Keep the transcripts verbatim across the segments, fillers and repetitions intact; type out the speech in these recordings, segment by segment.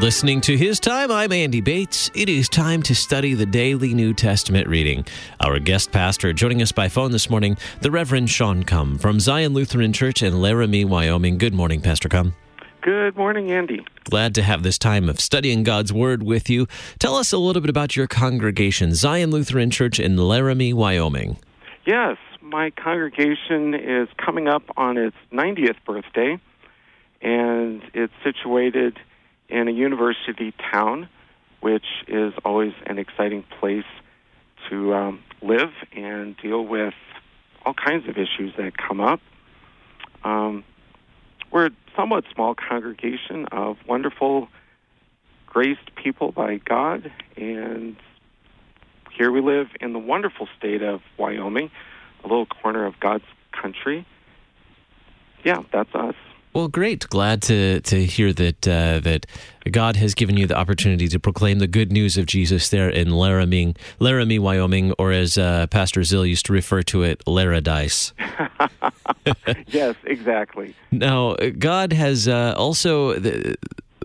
listening to His Time. I'm Andy Bates. It is time to study the daily New Testament reading. Our guest pastor joining us by phone this morning, the Reverend Sean Cum from Zion Lutheran Church in Laramie, Wyoming. Good morning, Pastor Cum. Good morning, Andy. Glad to have this time of studying God's Word with you. Tell us a little bit about your congregation, Zion Lutheran Church in Laramie, Wyoming. Yes, my congregation is coming up on its ninetieth birthday, and it's situated in a university town, which is always an exciting place to um, live and deal with all kinds of issues that come up. Um, we're a somewhat small congregation of wonderful, graced people by God, and here we live in the wonderful state of Wyoming, a little corner of God's country. Yeah, that's us. Well, great. Glad to to hear that uh, that God has given you the opportunity to proclaim the good news of Jesus there in Laramie, Laramie, Wyoming, or as uh, Pastor Zill used to refer to it, Laradice. Yes, exactly. Now, God has uh, also the,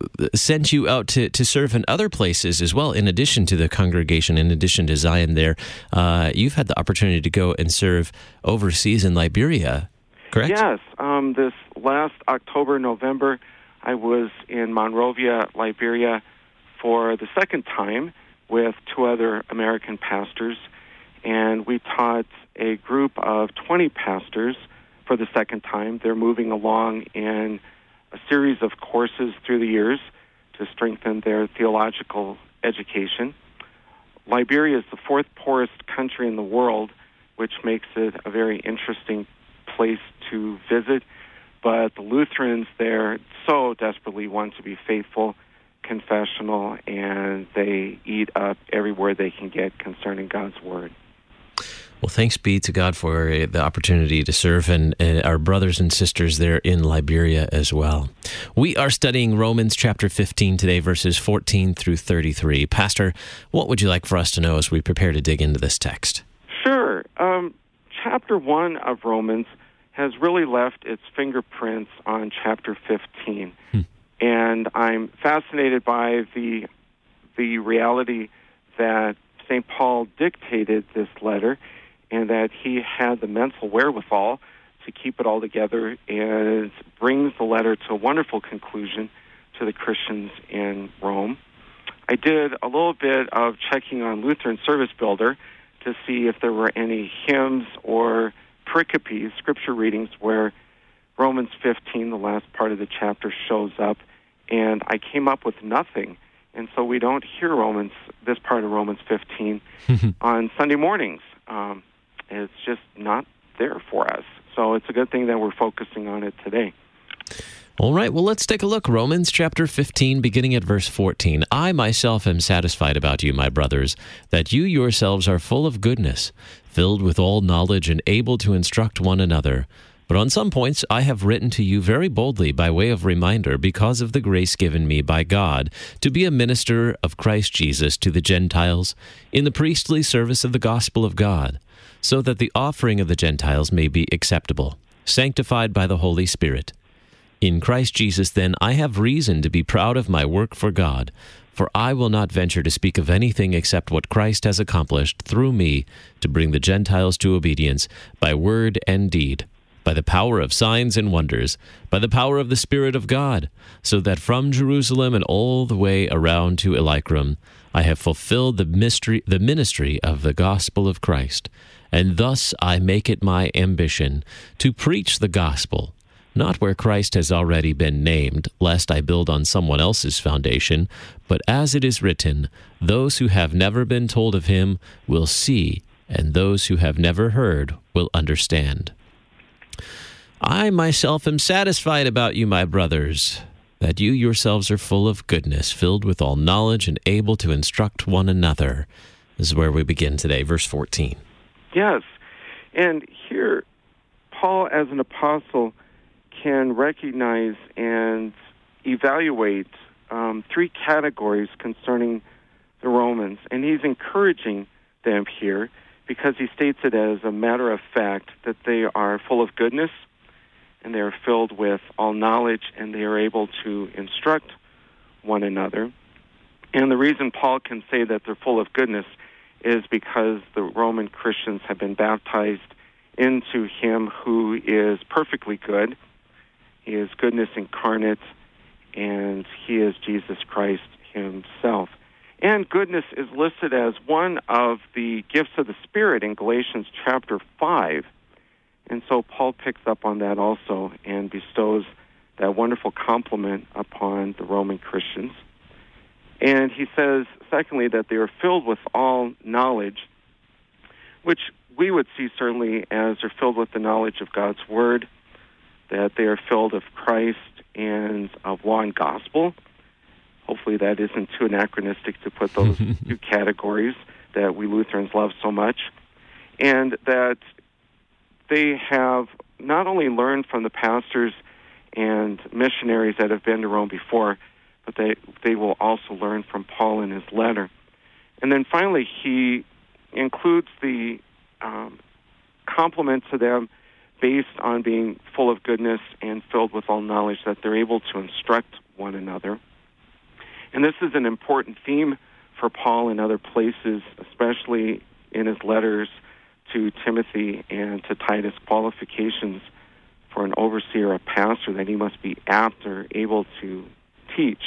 sent you out to, to serve in other places as well, in addition to the congregation, in addition to Zion there. Uh, you've had the opportunity to go and serve overseas in Liberia, correct? Yes. Um, this last October, November, I was in Monrovia, Liberia for the second time with two other American pastors, and we taught a group of twenty pastors for the second time. They're moving along in a series of courses through the years to strengthen their theological education. Liberia is the fourth poorest country in the world, which makes it a very interesting place to visit, but the Lutherans there so desperately want to be faithful, confessional, and they eat up every word they can get concerning God's Word. Well, thanks be to God for the opportunity to serve and, and our brothers and sisters there in Liberia as well. We are studying Romans chapter fifteen today, verses fourteen through thirty-three. Pastor, what would you like for us to know as we prepare to dig into this text? Sure. Um, chapter one of Romans has really left its fingerprints on chapter fifteen. Hmm. And I'm fascinated by the the reality that Saint Paul dictated this letter and that he had the mental wherewithal to keep it all together and brings the letter to a wonderful conclusion to the Christians in Rome. I did a little bit of checking on Lutheran Service Builder to see if there were any hymns or pericopes, scripture readings, where Romans fifteen, the last part of the chapter, shows up, and I came up with nothing. And so we don't hear Romans, this part of Romans fifteen, on Sunday mornings. Um, it's just not there for us. So it's a good thing that we're focusing on it today. All right, well, let's take a look. Romans chapter fifteen, beginning at verse fourteen. I myself am satisfied about you, my brothers, that you yourselves are full of goodness, filled with all knowledge and able to instruct one another. But on some points I have written to you very boldly by way of reminder, because of the grace given me by God to be a minister of Christ Jesus to the Gentiles in the priestly service of the gospel of God, so that the offering of the Gentiles may be acceptable, sanctified by the Holy Spirit. In Christ Jesus, then, I have reason to be proud of my work for God, for I will not venture to speak of anything except what Christ has accomplished through me to bring the Gentiles to obedience by word and deed, by the power of signs and wonders, by the power of the Spirit of God, so that from Jerusalem and all the way around to Illyricum, I have fulfilled the mystery, the ministry of the gospel of Christ. And thus I make it my ambition to preach the gospel, not where Christ has already been named, lest I build on someone else's foundation, but as it is written, those who have never been told of him will see, and those who have never heard will understand. I myself am satisfied about you, my brothers, that you yourselves are full of goodness, filled with all knowledge, and able to instruct one another. This is where we begin today, verse fourteen. Yes, and here, Paul, as an apostle, can recognize and evaluate um, three categories concerning the Romans, and he's encouraging them here because he states it as a matter of fact that they are full of goodness, and they are filled with all knowledge, and they are able to instruct one another. And the reason Paul can say that they're full of goodness is because the Roman Christians have been baptized into him who is perfectly good. He is goodness incarnate, and he is Jesus Christ himself. And goodness is listed as one of the gifts of the Spirit in Galatians chapter five. And so Paul picks up on that also and bestows that wonderful compliment upon the Roman Christians. And he says, secondly, that they are filled with all knowledge, which we would see certainly as they're filled with the knowledge of God's Word, that they are filled of Christ and of law and gospel. Hopefully that isn't too anachronistic to put those two categories that we Lutherans love so much. And that they have not only learned from the pastors and missionaries that have been to Rome before, but they, they will also learn from Paul in his letter. And then finally, he includes the um, compliment to them based on being full of goodness and filled with all knowledge, that they're able to instruct one another. And this is an important theme for Paul in other places, especially in his letters to Timothy and to Titus, qualifications for an overseer, a pastor, that he must be apt or able to teach.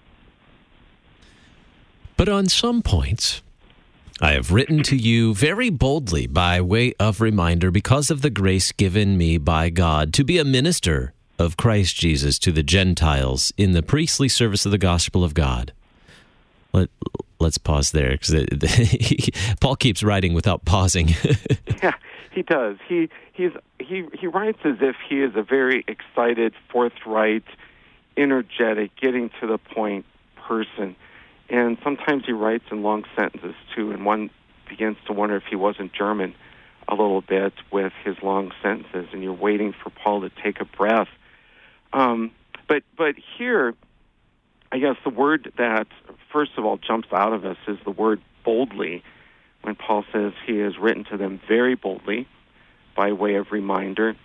But on some points, I have written to you very boldly by way of reminder, because of the grace given me by God to be a minister of Christ Jesus to the Gentiles in the priestly service of the gospel of God. Let, let's pause there, because Paul keeps writing without pausing. Yeah, he does. He he's he he writes as if he is a very excited, forthright, energetic, getting to the point person. And sometimes he writes in long sentences, too, and one begins to wonder if he wasn't German a little bit with his long sentences, and you're waiting for Paul to take a breath. Um, but but here, I guess the word that, first of all, jumps out of us is the word boldly, when Paul says he has written to them very boldly by way of reminder.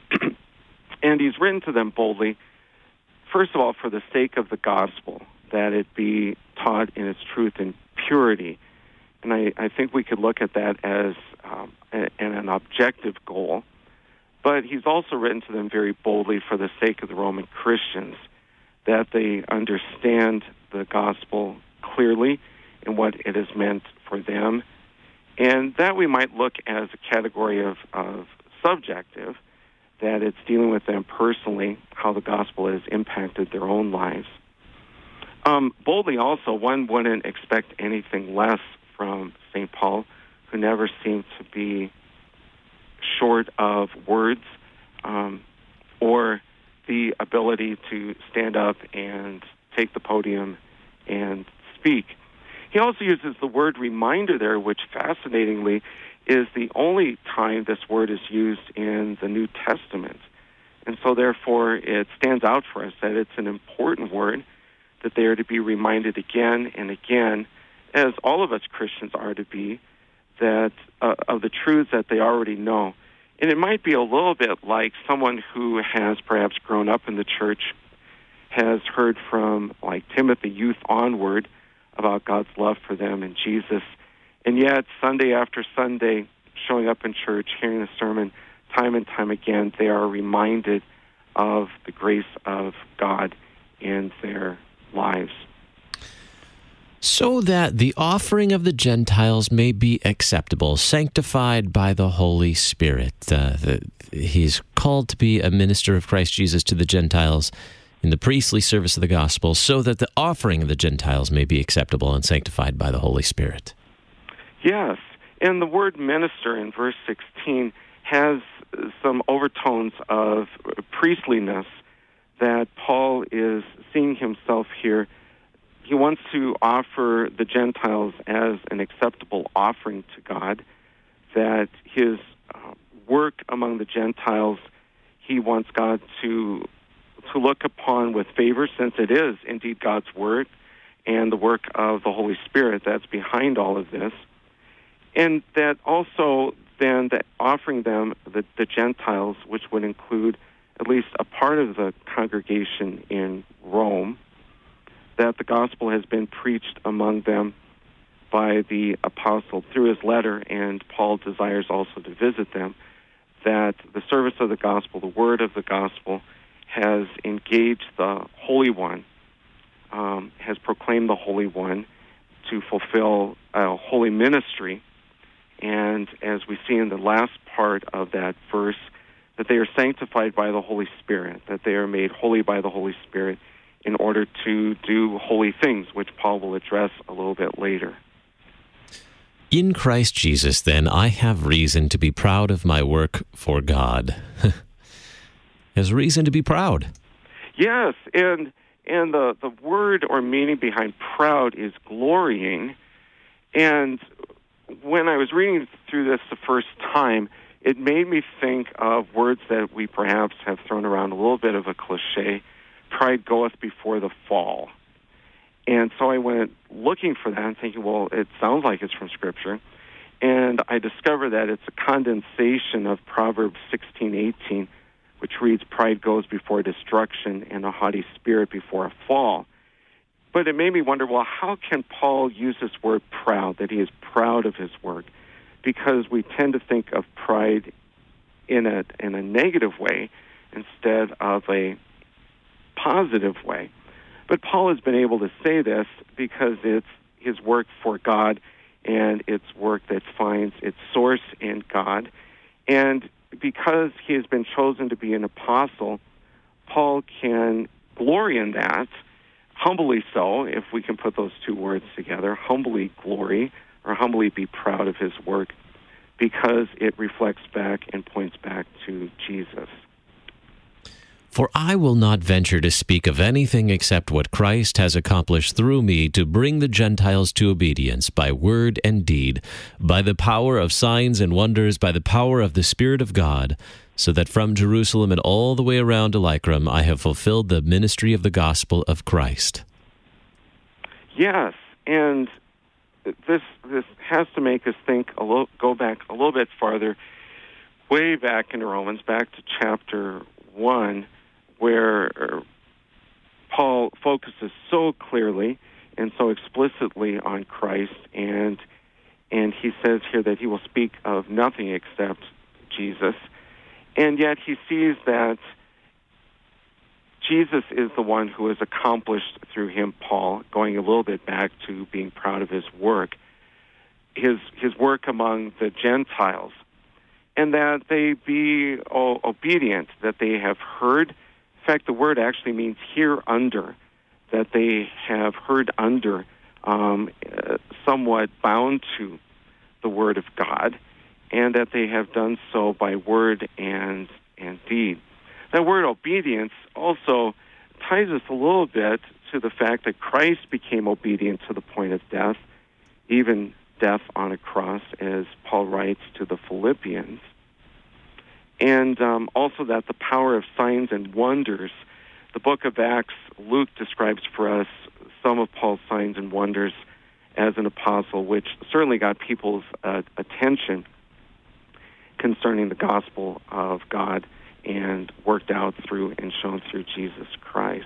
And he's written to them boldly, first of all, for the sake of the gospel, that it be taught in its truth and purity. And I, I think we could look at that as um, a, an objective goal. But he's also written to them very boldly for the sake of the Roman Christians, that they understand the gospel clearly and what it has meant for them. And that we might look as a category of, of subjective, that it's dealing with them personally, how the gospel has impacted their own lives. Um, boldly also, one wouldn't expect anything less from Saint Paul, who never seemed to be short of words um, or the ability to stand up and take the podium and speak. He also uses the word reminder there, which fascinatingly is the only time this word is used in the New Testament. And so therefore it stands out for us that it's an important word, that they are to be reminded again and again, as all of us Christians are to be, that uh, of the truths that they already know. And it might be a little bit like someone who has perhaps grown up in the church, has heard from, like Timothy, youth onward, about God's love for them and Jesus, and yet Sunday after Sunday, showing up in church, hearing the sermon, time and time again, they are reminded of the grace of God in their lives. So that the offering of the Gentiles may be acceptable, sanctified by the Holy Spirit. Uh, the, he's called to be a minister of Christ Jesus to the Gentiles in the priestly service of the gospel, so that the offering of the Gentiles may be acceptable and sanctified by the Holy Spirit. Yes, and the word minister in verse sixteen has some overtones of priestliness that Paul is seeing himself here. He wants to offer the Gentiles as an acceptable offering to God, that his uh, work among the Gentiles, he wants God to to look upon with favor, since it is indeed God's word and the work of the Holy Spirit that's behind all of this. And that also then that offering them, the, the Gentiles, which would include at least a part of the congregation in Rome, that the gospel has been preached among them by the apostle through his letter, and Paul desires also to visit them, that the service of the gospel, the word of the gospel, has engaged the Holy One, um, has proclaimed the Holy One to fulfill a holy ministry. And as we see in the last part of that verse, that they are sanctified by the Holy Spirit, that they are made holy by the Holy Spirit in order to do holy things, which Paul will address a little bit later. In Christ Jesus, then, I have reason to be proud of my work for God. Has reason to be proud. Yes, and and the, the word or meaning behind proud is glorying. And when I was reading through this the first time, it made me think of words that we perhaps have thrown around, a little bit of a cliche: pride goeth before the fall. And so I went looking for that and thinking, well, it sounds like it's from Scripture. And I discovered that it's a condensation of Proverbs sixteen eighteen, which reads, pride goes before destruction and a haughty spirit before a fall. But it made me wonder, well, how can Paul use this word proud, that he is proud of his work? Because we tend to think of pride in a, in a negative way instead of a positive way. But Paul has been able to say this because it's his work for God, and it's work that finds its source in God. And because he has been chosen to be an apostle, Paul can glory in that, humbly so, if we can put those two words together, humbly glory, or humbly be proud of his work, because it reflects back and points back to Jesus. For I will not venture to speak of anything except what Christ has accomplished through me to bring the Gentiles to obedience by word and deed, by the power of signs and wonders, by the power of the Spirit of God, so that from Jerusalem and all the way around Illyricum I have fulfilled the ministry of the gospel of Christ. Yes, and this this has to make us think a little, go back a little bit farther, way back into Romans, back to chapter one, where Paul focuses so clearly and so explicitly on Christ, and and he says here that he will speak of nothing except Jesus, and yet he sees that Jesus is the one who has accomplished through him, Paul, going a little bit back to being proud of his work, his his work among the Gentiles, and that they be oh, obedient, that they have heard. In fact, the word actually means hear under, that they have heard under, um, uh, somewhat bound to the word of God, and that they have done so by word and and deed. That word obedience also ties us a little bit to the fact that Christ became obedient to the point of death, even death on a cross, as Paul writes to the Philippians. And um, also that the power of signs and wonders. The book of Acts, Luke describes for us some of Paul's signs and wonders as an apostle, which certainly got people's uh, attention concerning the gospel of God, and worked out through and shown through Jesus Christ.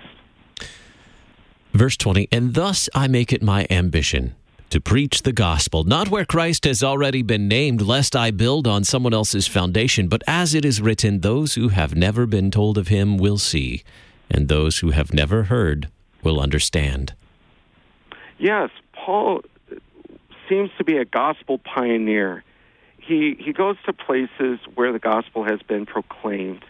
Verse twenty, and thus I make it my ambition to preach the gospel, not where Christ has already been named, lest I build on someone else's foundation, but as it is written, those who have never been told of him will see, and those who have never heard will understand. Yes, Paul seems to be a gospel pioneer. He he goes to places where the gospel has been proclaimed,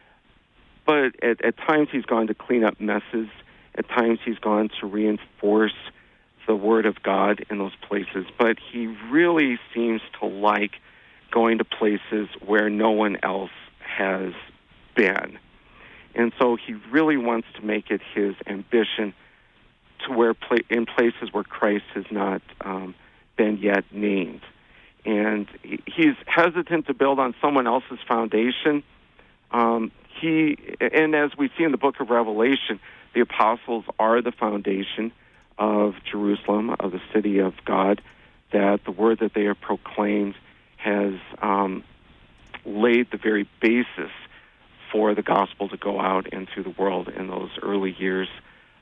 but at, at times he's gone to clean up messes. At times he's gone to reinforce the word of God in those places, but he really seems to like going to places where no one else has been. And so he really wants to make it his ambition to where pla- in places where Christ has not um, been yet named. And he, he's hesitant to build on someone else's foundation. Um, he, and as we see in the book of Revelation, the apostles are the foundation of Jerusalem, of the city of God, that the word that they have proclaimed has um, laid the very basis for the gospel to go out into the world in those early years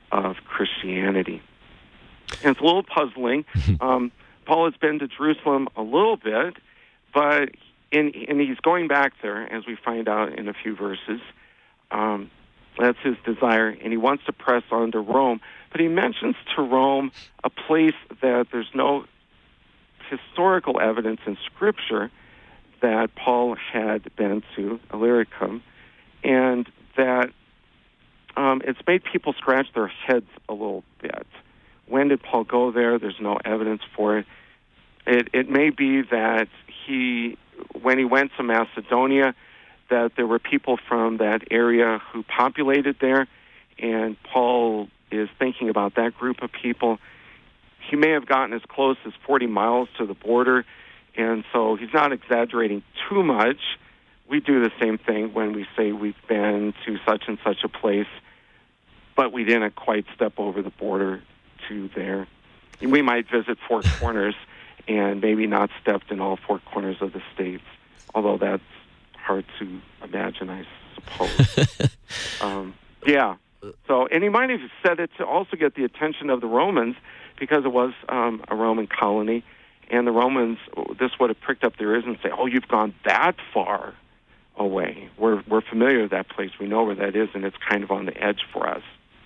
of Christianity. And it's a little puzzling. Um, Paul has been to Jerusalem a little bit, but in, and he's going back there, as we find out in a few verses. Um, that's his desire, and he wants to press on to Rome. But he mentions to Rome a place that there's no historical evidence in Scripture that Paul had been to, Illyricum, and that um, it's made people scratch their heads a little bit. When did Paul go there? There's no evidence for it. It, it may be that he, when he went to Macedonia, that there were people from that area who populated there, and Paul is thinking about that group of people. He may have gotten as close as forty miles to the border, and so he's not exaggerating too much. We do the same thing when we say we've been to such and such a place, but we didn't quite step over the border to there. We might visit Four Corners and maybe not stepped in all four corners of the states, although that's hard to imagine, I suppose. um, yeah. So, and he might have said it to also get the attention of the Romans, because it was um, a Roman colony, and the Romans, this would have pricked up their ears and say, "Oh, you've gone that far away. We're we're familiar with that place. We know where that is, and it's kind of on the edge for us."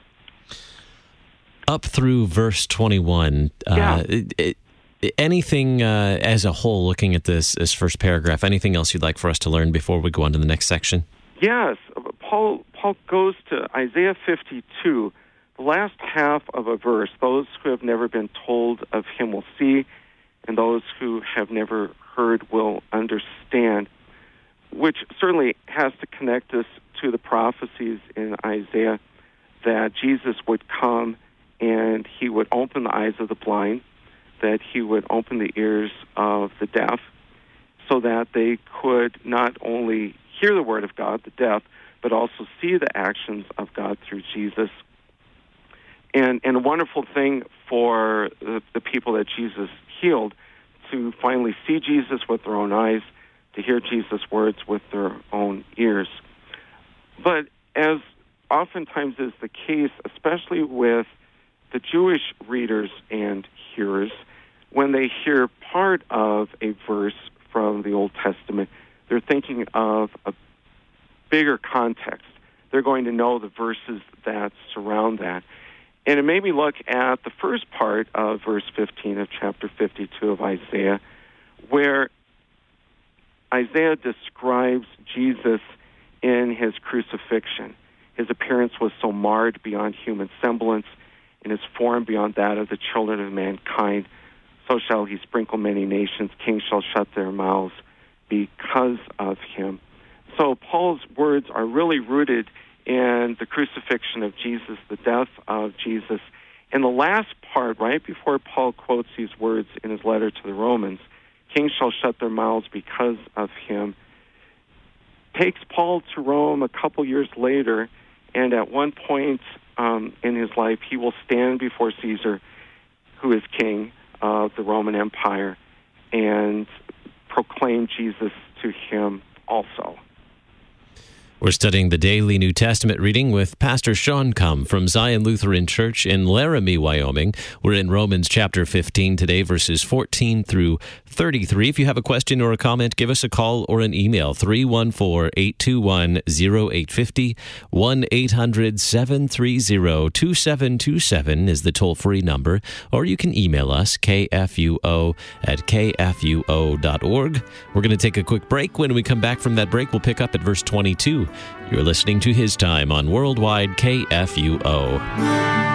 Up through verse twenty-one, yeah. uh, it, it, anything uh, as a whole, looking at this, this first paragraph, anything else you'd like for us to learn before we go on to the next section? Yes. Paul, Paul goes to Isaiah fifty-two, the last half of a verse. Those who have never been told of him will see, and those who have never heard will understand, which certainly has to connect us to the prophecies in Isaiah that Jesus would come and he would open the eyes of the blind, that he would open the ears of the deaf, so that they could not only hear the word of God, the deaf, but also see the actions of God through Jesus. And, and a wonderful thing for the, the people that Jesus healed, to finally see Jesus with their own eyes, to hear Jesus' words with their own ears. But as oftentimes is the case, especially with the Jewish readers and hearers, when they hear part of a verse from the Old Testament, they're thinking of a bigger context. They're going to know the verses that surround that. And it made me look at the first part of verse fifteen of chapter fifty-two of Isaiah, where Isaiah describes Jesus in his crucifixion. His appearance was so marred beyond human semblance, and his form beyond that of the children of mankind. So shall he sprinkle many nations. Kings shall shut their mouths because of him. So Paul's words are really rooted in the crucifixion of Jesus, the death of Jesus. And the last part, right before Paul quotes these words in his letter to the Romans, kings shall shut their mouths because of him, takes Paul to Rome a couple years later, and at one point um, in his life, he will stand before Caesar, who is king of the Roman Empire, and proclaim Jesus to him also. We're studying the daily New Testament reading with Pastor Sean Cum from Zion Lutheran Church in Laramie, Wyoming. We're in Romans chapter fifteen today, verses fourteen through thirty-three. If you have a question or a comment, give us a call or an email. three one four, eight two one, zero eight five zero. one eight hundred, seven three zero, two seven two seven is the toll-free number. Or you can email us, k f u o at k f u o dot org. We're going to take a quick break. When we come back from that break, we'll pick up at verse twenty-two. You're listening to His Time on Worldwide K F U O.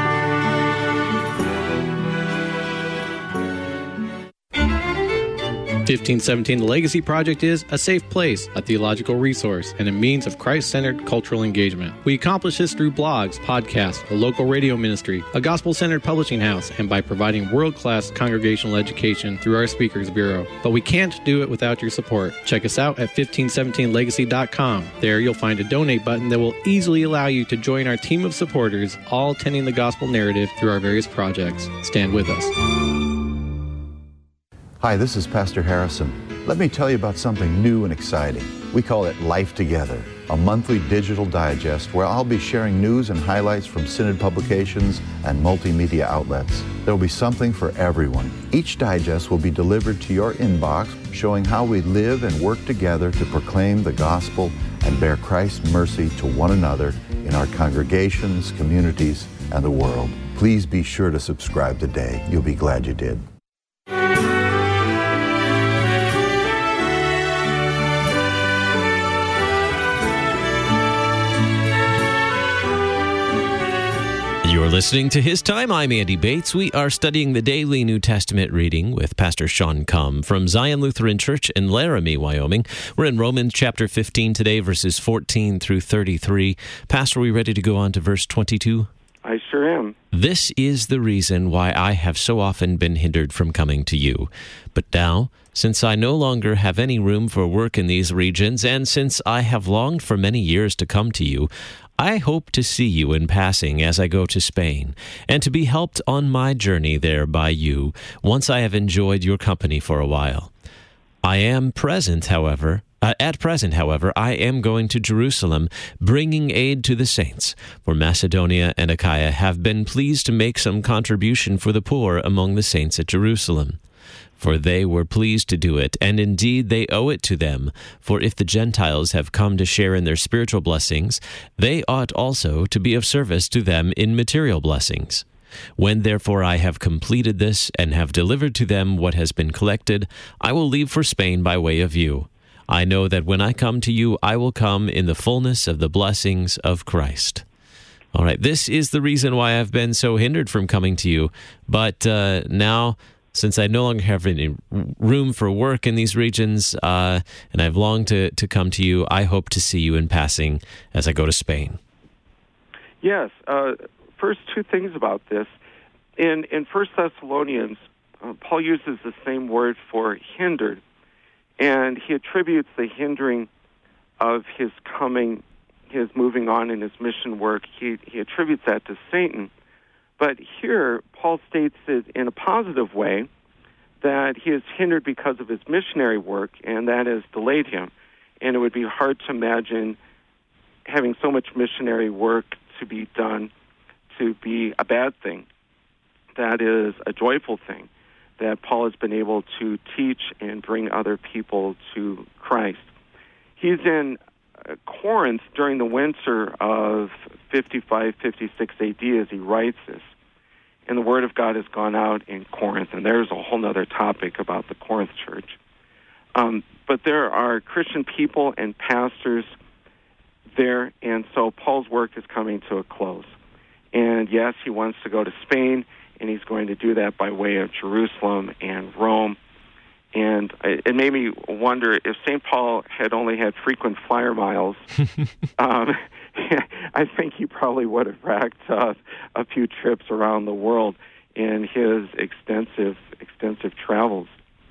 fifteen seventeen The Legacy Project is a safe place, a theological resource, and a means of Christ-centered cultural engagement. We accomplish this through blogs, podcasts, a local radio ministry, a gospel-centered publishing house, and by providing world-class congregational education through our Speakers Bureau. But we can't do it without your support. Check us out at fifteen seventeen legacy dot com. There you'll find a donate button that will easily allow you to join our team of supporters, all tending the gospel narrative through our various projects. Stand with us. Hi, this is Pastor Harrison. Let me tell you about something new and exciting. We call it Life Together, a monthly digital digest where I'll be sharing news and highlights from Synod publications and multimedia outlets. There will be something for everyone. Each digest will be delivered to your inbox, showing how we live and work together to proclaim the gospel and bear Christ's mercy to one another in our congregations, communities, and the world. Please be sure to subscribe today. You'll be glad you did. You're listening to His Time. I'm Andy Bates. We are studying the daily New Testament reading with Pastor Sean Cumm from Zion Lutheran Church in Laramie, Wyoming. We're in Romans chapter fifteen today, verses fourteen through thirty-three. Pastor, are we ready to go on to verse twenty-two? I sure am. This is the reason why I have so often been hindered from coming to you. But now, since I no longer have any room for work in these regions, and since I have longed for many years to come to you, I hope to see you in passing as I go to Spain, and to be helped on my journey there by you, once I have enjoyed your company for a while. I am present, however, uh, at present, however, I am going to Jerusalem, bringing aid to the saints, for Macedonia and Achaia have been pleased to make some contribution for the poor among the saints at Jerusalem. For they were pleased to do it, and indeed they owe it to them. For if the Gentiles have come to share in their spiritual blessings, they ought also to be of service to them in material blessings. When therefore I have completed this, and have delivered to them what has been collected, I will leave for Spain by way of you. I know that when I come to you, I will come in the fullness of the blessings of Christ. All right, this is the reason why I've been so hindered from coming to you. But uh, now, since I no longer have any room for work in these regions, uh, and I've longed to, to come to you, I hope to see you in passing as I go to Spain. Yes. Uh, first, two things about this. In in First Thessalonians, uh, Paul uses the same word for hindered, and he attributes the hindering of his coming, his moving on in his mission work, he, he attributes that to Satan. But here, Paul states it in a positive way, that he is hindered because of his missionary work, and that has delayed him. And it would be hard to imagine having so much missionary work to be done to be a bad thing. That is a joyful thing, that Paul has been able to teach and bring other people to Christ. He's in uh, Corinth during the winter of fifty-five, fifty-six A D as he writes this. And the Word of God has gone out in Corinth, and there's a whole other topic about the Corinth church. Um, but there are Christian people and pastors there, and so Paul's work is coming to a close. And yes, he wants to go to Spain, and he's going to do that by way of Jerusalem and Rome. And it made me wonder if Saint Paul had only had frequent flyer miles, um, I think he probably would have racked uh, a few trips around the world in his extensive, extensive travels.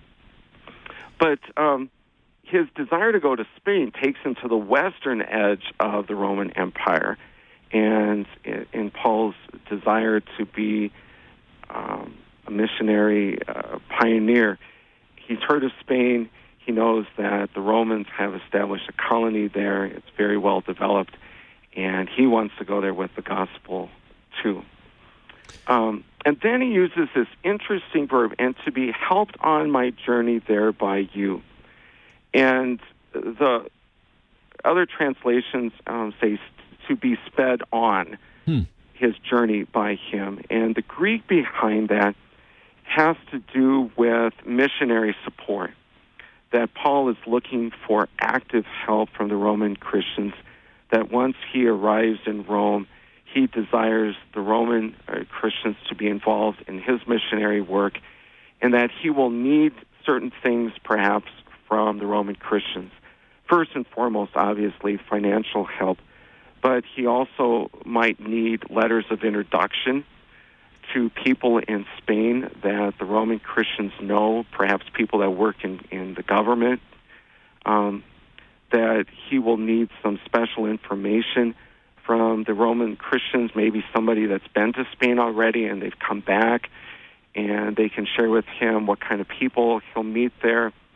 But um, his desire to go to Spain takes him to the western edge of the Roman Empire, and in Paul's desire to be um, a missionary uh, pioneer, he's heard of Spain. He knows that the Romans have established a colony there. It's very well developed, and he wants to go there with the gospel too. Um, and then he uses this interesting verb, and to be helped on my journey there by you. And the other translations um, say to be sped on hmm. his journey by him. And the Greek behind that has to do with missionary support, that Paul is looking for active help from the Roman Christians, that once he arrives in Rome, he desires the Roman uh, Christians to be involved in his missionary work, and that he will need certain things perhaps from the Roman Christians. First and foremost, obviously, financial help, but he also might need letters of introduction to people in Spain that the Roman Christians know, perhaps people that work in, in the government, um, that he will need some special information from the Roman Christians, maybe somebody that's been to Spain already and they've come back, and they can share with him what kind of people he'll meet there.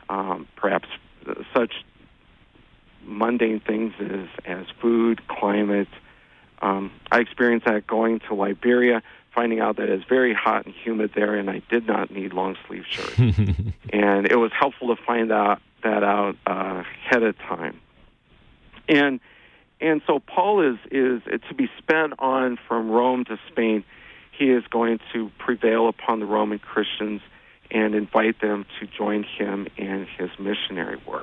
um, perhaps such mundane things as, as food, climate. Um, I experienced that going to Liberia, finding out that it's very hot and humid there, and I did not need long-sleeve shirts. And it was helpful to find out, that out uh, ahead of time. And and so Paul is, is to be sped on from Rome to Spain. He is going to prevail upon the Roman Christians and invite them to join him in his missionary work.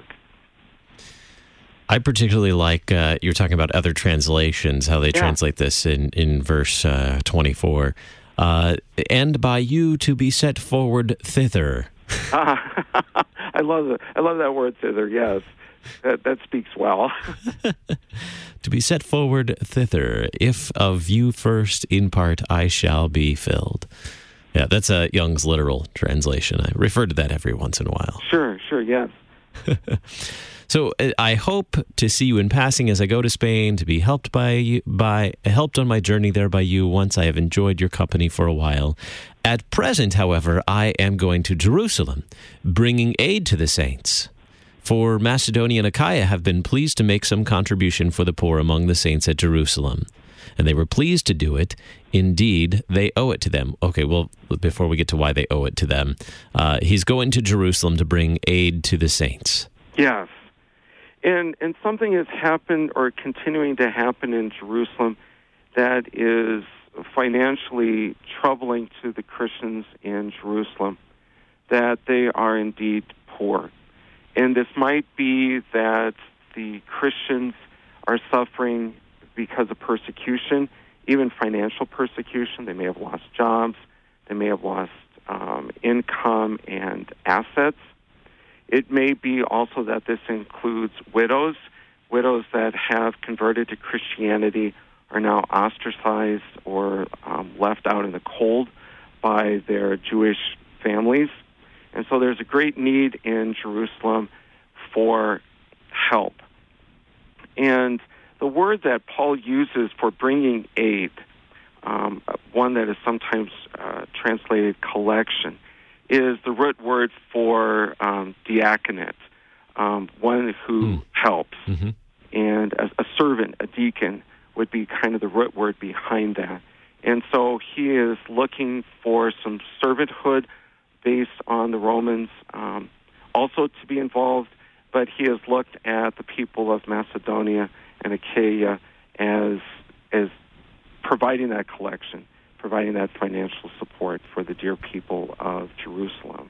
I particularly like, uh, you're talking about other translations, how they Yeah. translate this in, in verse uh, twenty-four. Uh, and by you to be set forward thither. Uh, I love it. I love that word thither, yes. That, that speaks well. To be set forward thither, if of you first in part I shall be filled. Yeah, that's a Young's literal translation. I refer to that every once in a while. Sure, sure, yes. So uh, I hope to see you in passing as I go to Spain, to be helped by you, by helped on my journey there by you once I have enjoyed your company for a while. At present, however, I am going to Jerusalem, bringing aid to the saints. For Macedonia and Achaia have been pleased to make some contribution for the poor among the saints at Jerusalem. And they were pleased to do it. Indeed, they owe it to them. Okay, well, before we get to why they owe it to them, uh, he's going to Jerusalem to bring aid to the saints. Yes. And and something has happened or continuing to happen in Jerusalem that is financially troubling to the Christians in Jerusalem, that they are indeed poor. And this might be that the Christians are suffering because of persecution, even financial persecution. They may have lost jobs. They may have lost um, income and assets. It may be also that this includes widows. Widows that have converted to Christianity are now ostracized or um, left out in the cold by their Jewish families. And so there's a great need in Jerusalem for help. And the word that Paul uses for bringing aid, um, one that is sometimes uh, translated collection, is the root word for um, diaconate, um, one who mm. helps. Mm-hmm. And a, a servant, a deacon, would be kind of the root word behind that. And so he is looking for some servanthood based on the Romans um, also to be involved, but he has looked at the people of Macedonia and Achaia as as providing that collection, providing that financial support for the dear people of Jerusalem.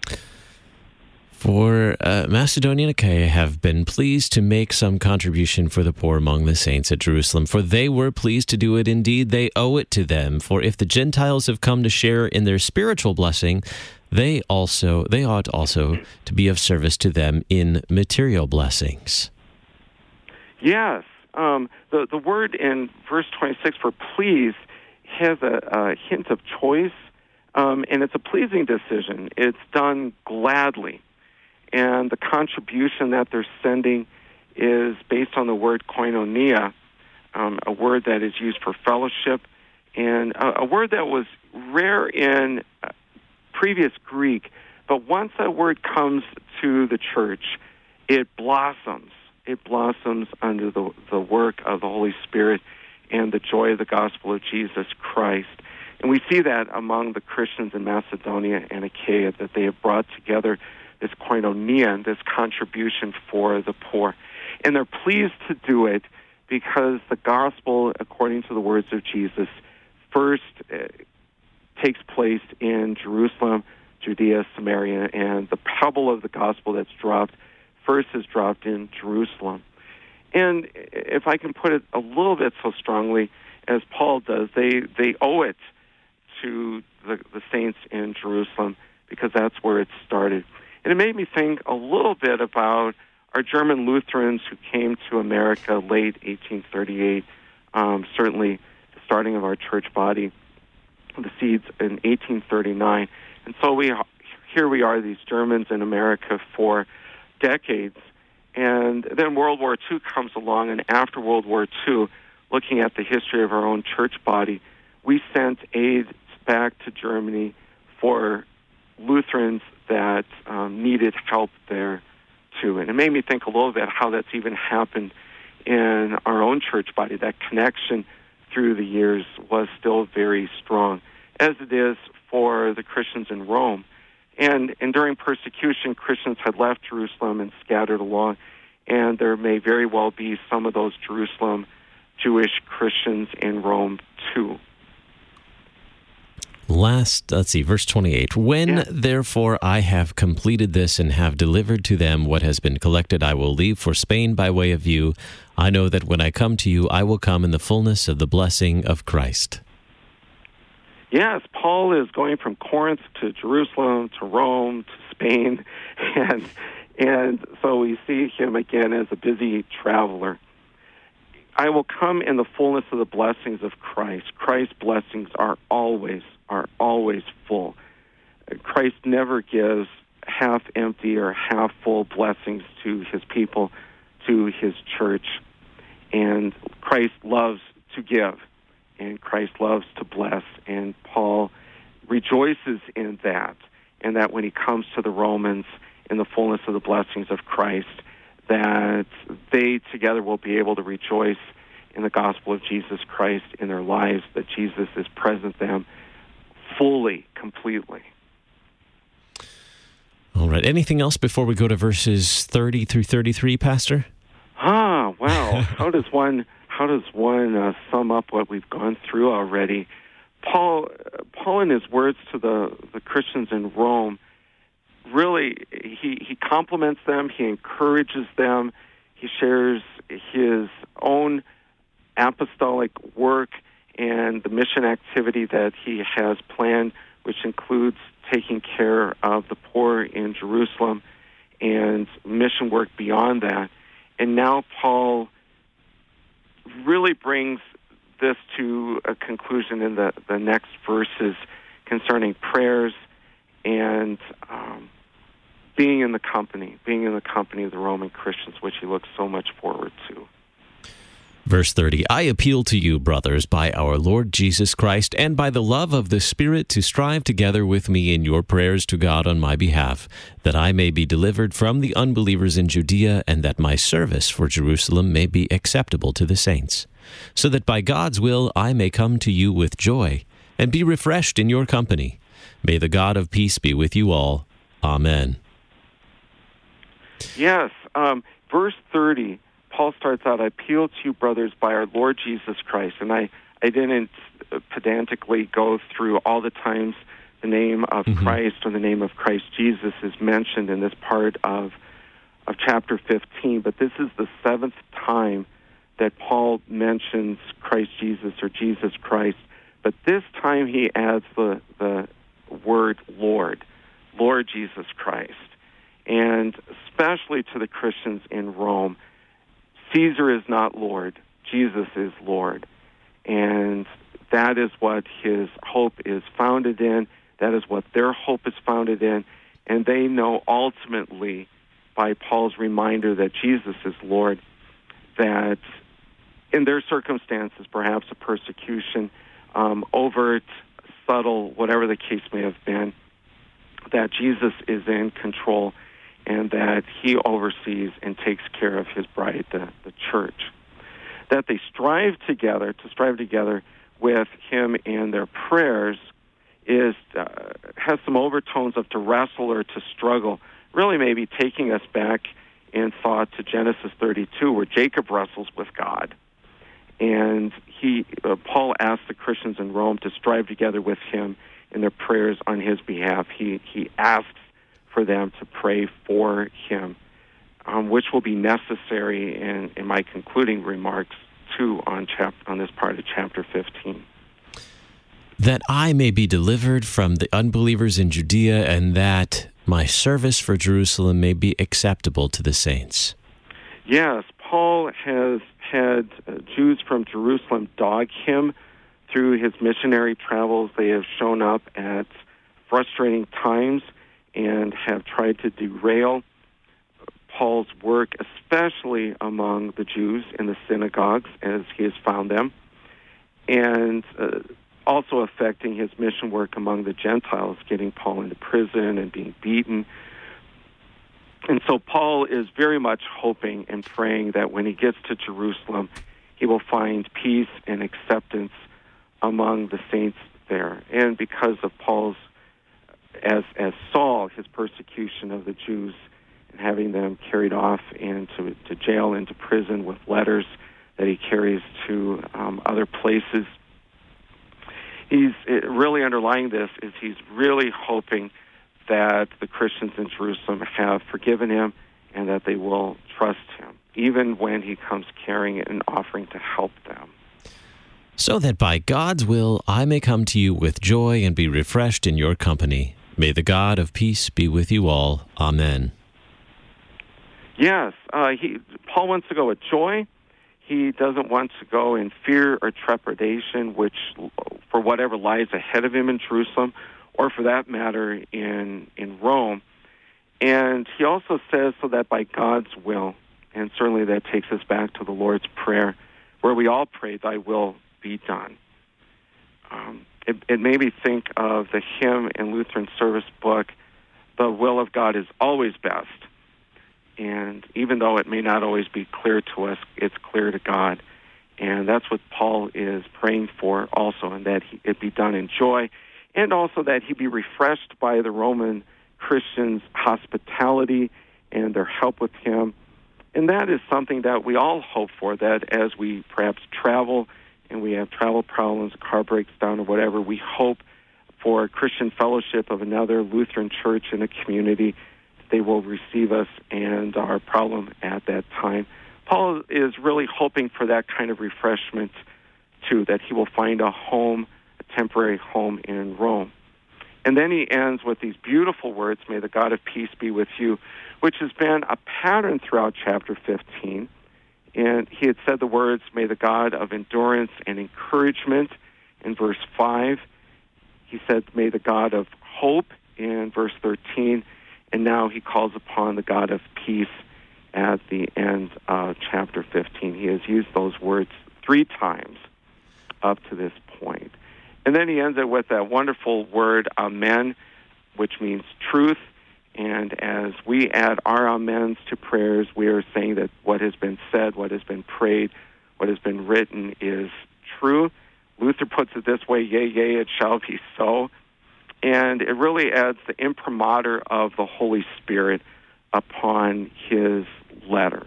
For uh, Macedonia and Achaia have been pleased to make some contribution for the poor among the saints at Jerusalem, for they were pleased to do it. Indeed, they owe it to them. For if the Gentiles have come to share in their spiritual blessing, they also they ought also to be of service to them in material blessings. Yes. Um, the, the word in verse twenty-six for please has a, a hint of choice, um, and it's a pleasing decision. It's done gladly. And the contribution that they're sending is based on the word koinonia, um, a word that is used for fellowship, and a, a word that was rare in uh, previous Greek. But once that word comes to the church, it blossoms. It blossoms under the, the work of the Holy Spirit and the joy of the gospel of Jesus Christ. And we see that among the Christians in Macedonia and Achaia, that they have brought together this koinonia, this contribution for the poor. And they're pleased to do it because the gospel, according to the words of Jesus, first uh, takes place in Jerusalem, Judea, Samaria, and the pebble of the gospel that's dropped first is dropped in Jerusalem. And if I can put it a little bit so strongly as Paul does, they, they owe it to the, the saints in Jerusalem because that's where it started. And it made me think a little bit about our German Lutherans who came to America late eighteen thirty-eight, um, certainly the starting of our church body, the seeds in eighteen thirty-nine. And so we here we are, these Germans in America for decades. And then World War Two comes along, and after World War Two, looking at the history of our own church body, we sent aid back to Germany for Lutherans that um, needed help there too. And it made me think a little bit how that's even happened in our own church body. That connection through the years was still very strong, as it is for the Christians in Rome. And, and during persecution, Christians had left Jerusalem and scattered along, and there may very well be some of those Jerusalem Jewish Christians in Rome too. Last, let's see, verse twenty-eight. When, yeah. therefore, I have completed this and have delivered to them what has been collected, I will leave for Spain by way of you. I know that when I come to you, I will come in the fullness of the blessing of Christ. Yes, Paul is going from Corinth to Jerusalem to Rome to Spain, and and so we see him again as a busy traveler. I will come in the fullness of the blessings of Christ. Christ's blessings are always, are always full. Christ never gives half-empty or half-full blessings to his people, to his church. And Christ loves to give, and Christ loves to bless. And Paul rejoices in that, and that when he comes to the Romans in the fullness of the blessings of Christ, that they together will be able to rejoice in the gospel of Jesus Christ in their lives, that Jesus is present them fully, completely. All right. Anything else before we go to verses thirty through thirty-three, Pastor? Ah, wow. how does one how does one uh, sum up what we've gone through already? Paul, Paul, in his words to the, the Christians in Rome, really, he, he compliments them, he encourages them, he shares his own apostolic work and the mission activity that he has planned, which includes taking care of the poor in Jerusalem and mission work beyond that. And now Paul really brings this to a conclusion in the, the next verses concerning prayers and um, being in the company, being in the company of the Roman Christians, which he looks so much forward to. Verse thirty, I appeal to you, brothers, by our Lord Jesus Christ, and by the love of the Spirit, to strive together with me in your prayers to God on my behalf, that I may be delivered from the unbelievers in Judea, and that my service for Jerusalem may be acceptable to the saints, so that by God's will I may come to you with joy, and be refreshed in your company. May the God of peace be with you all. Amen. Yes, um, verse thirty, Paul starts out, I appeal to you, brothers, by our Lord Jesus Christ. And I, I didn't pedantically go through all the times the name of mm-hmm. Christ or the name of Christ Jesus is mentioned in this part of, of chapter fifteen. But this is the seventh time that Paul mentions Christ Jesus or Jesus Christ. But this time he adds the, the word Lord, Lord Jesus Christ. And especially to the Christians in Rome, Caesar is not Lord. Jesus is Lord. And that is what his hope is founded in. That is what their hope is founded in. And they know ultimately, by Paul's reminder that Jesus is Lord, that in their circumstances, perhaps a persecution, um, overt, subtle, whatever the case may have been, that Jesus is in control and that he oversees and takes care of his bride, the, the church. That they strive together, to strive together with him in their prayers is uh, has some overtones of to wrestle or to struggle, really maybe taking us back in thought to Genesis thirty-two, where Jacob wrestles with God. And he, uh, Paul asked the Christians in Rome to strive together with him in their prayers on his behalf. He, he asks for them to pray for him, um, which will be necessary in, in my concluding remarks, too, on, chap- on this part of chapter fifteen. That I may be delivered from the unbelievers in Judea, and that my service for Jerusalem may be acceptable to the saints. Yes, Paul has had uh, Jews from Jerusalem dog him through his missionary travels. They have shown up at frustrating times and have tried to derail Paul's work, especially among the Jews in the synagogues, as he has found them. And uh, also affecting his mission work among the Gentiles, getting Paul into prison and being beaten. And so Paul is very much hoping and praying that when he gets to Jerusalem, he will find peace and acceptance among the saints there. And because of Paul's, as as Saul, his persecution of the Jews and having them carried off into to jail, into prison with letters that he carries to um, other places, he's it, really underlying this is he's really hoping that the Christians in Jerusalem have forgiven him and that they will trust him, even when he comes carrying an offering to help them. So that by God's will I may come to you with joy and be refreshed in your company. May the God of peace be with you all. Amen. Yes, uh, he, Paul wants to go with joy. He doesn't want to go in fear or trepidation, which for whatever lies ahead of him in Jerusalem, or for that matter in in Rome. And he also says so that by God's will, and certainly that takes us back to the Lord's Prayer, where we all pray, thy will be done. Um, it, it made me think of the hymn in Lutheran Service book, the will of God is always best. And even though it may not always be clear to us, it's clear to God. And that's what Paul is praying for also, and that he, it be done in joy, and also that he be refreshed by the Roman Christians' hospitality and their help with him. And that is something that we all hope for, that as we perhaps travel and we have travel problems, a car breaks down or whatever, we hope for Christian fellowship of another Lutheran church in a community. They will receive us and our problem at that time. Paul is really hoping for that kind of refreshment, too, that he will find a home, a temporary home in Rome. And then he ends with these beautiful words, may the God of peace be with you, which has been a pattern throughout chapter fifteen. And he had said the words, may the God of endurance and encouragement in verse five. He said, may the God of hope in verse thirteen. And now he calls upon the God of peace at the end of chapter fifteen. He has used those words three times up to this point. And then he ends it with that wonderful word, amen, which means truth. And as we add our amens to prayers, we are saying that what has been said, what has been prayed, what has been written is true. Luther puts it this way, yea, yea, it shall be so. And it really adds the imprimatur of the Holy Spirit upon his letter.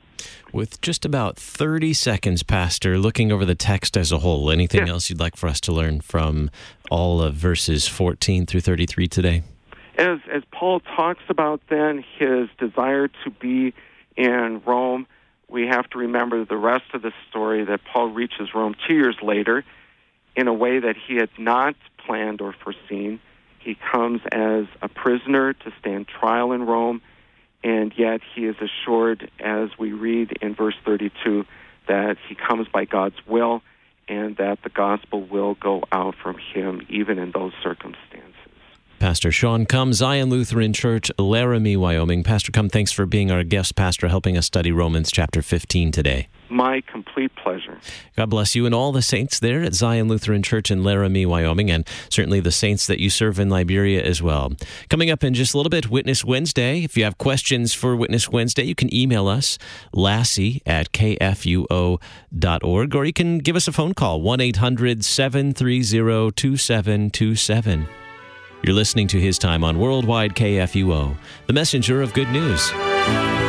With just about thirty seconds, Pastor, looking over the text as a whole, anything yeah. else you'd like for us to learn from all of verses fourteen through thirty-three today? As, as Paul talks about then his desire to be in Rome, we have to remember the rest of the story that Paul reaches Rome two years later in a way that he had not planned or foreseen. He comes as a prisoner to stand trial in Rome, and yet he is assured, as we read in verse thirty-two, that he comes by God's will and that the gospel will go out from him even in those circumstances. Pastor Sean Cum, Zion Lutheran Church, Laramie, Wyoming. Pastor Cum, thanks for being our guest pastor, helping us study Romans chapter fifteen today. My complete pleasure. God bless you and all the saints there at Zion Lutheran Church in Laramie, Wyoming, and certainly the saints that you serve in Liberia as well. Coming up in just a little bit, Witness Wednesday. If you have questions for Witness Wednesday, you can email us, lassie at k f u o dot org, or you can give us a phone call, one eight hundred seven three zero two seven two seven. You're listening to His Time on Worldwide K F U O, the messenger of good news.